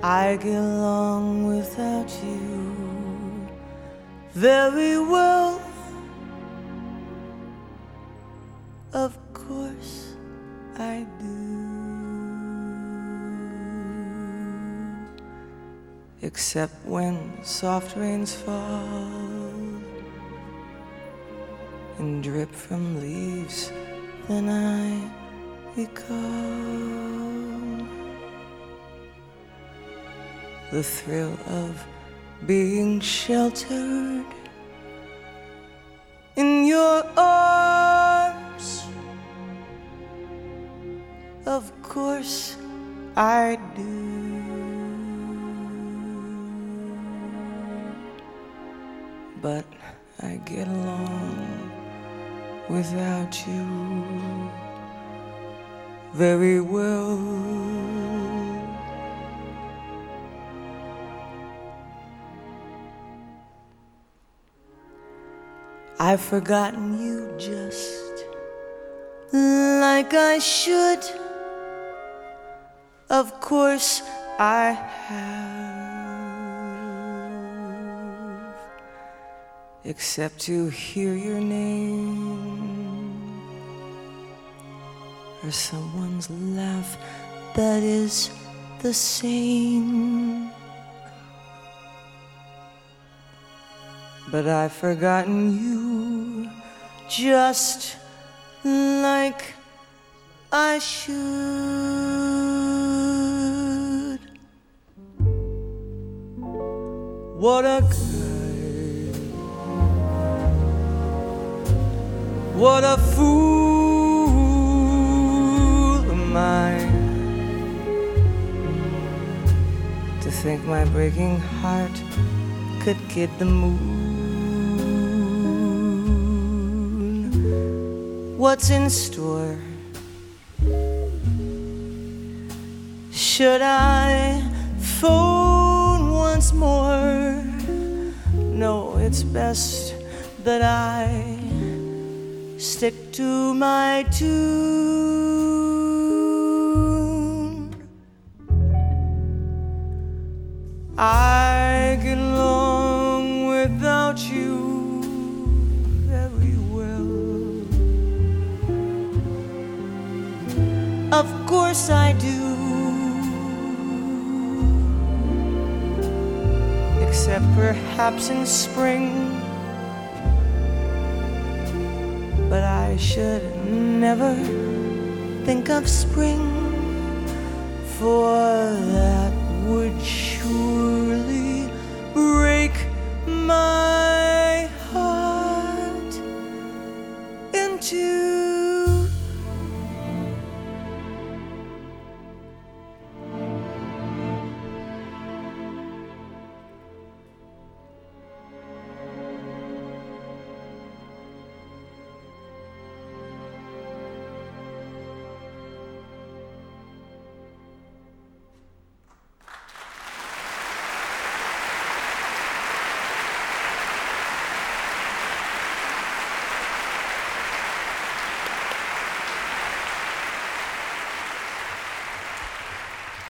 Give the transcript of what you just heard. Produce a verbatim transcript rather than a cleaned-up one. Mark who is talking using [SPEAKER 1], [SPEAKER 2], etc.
[SPEAKER 1] I get along without you very well. Of course I do. Except when soft rains fall and drip from leaves, then I recall the thrill of being sheltered in your arms. Of course I do. But I get along without you very well. I've forgotten you just like I should. Of course I have. Except to hear your name or someone's laugh that is the same. But I've forgotten you just like I should. What a What a fool am I to think my breaking heart could get the moon. What's in store? Should I phone once more? No, it's best that I stick to my tune. I get along without you very well. Of course I do. Except perhaps in spring. But I should never think of spring